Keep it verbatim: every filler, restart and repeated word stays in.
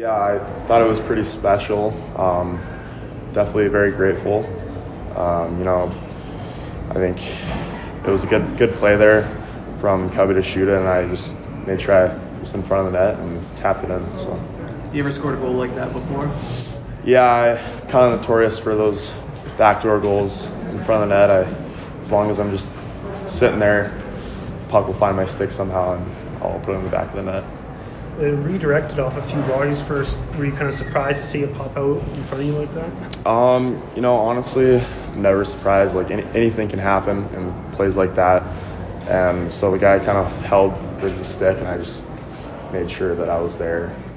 Yeah, I thought it was pretty special. Um, definitely very grateful. Um, you know, I think it was a good good play there from Cubby to shoot it, and I just made sure I was in front of the net and tapped it in. So. You ever scored a goal like that before? Yeah, I kind of notorious for those backdoor goals in front of the net. I, as long as I'm just sitting there, the puck will find my stick somehow, and I'll put it in the back of the net. It redirected off a few bodies first. Were you kind of surprised to see it pop out in front of you like that? Um, you know, honestly, I'm never surprised. Like any, anything can happen in plays like that. And so the guy kind of held Riggs' stick, and I just made sure that I was there.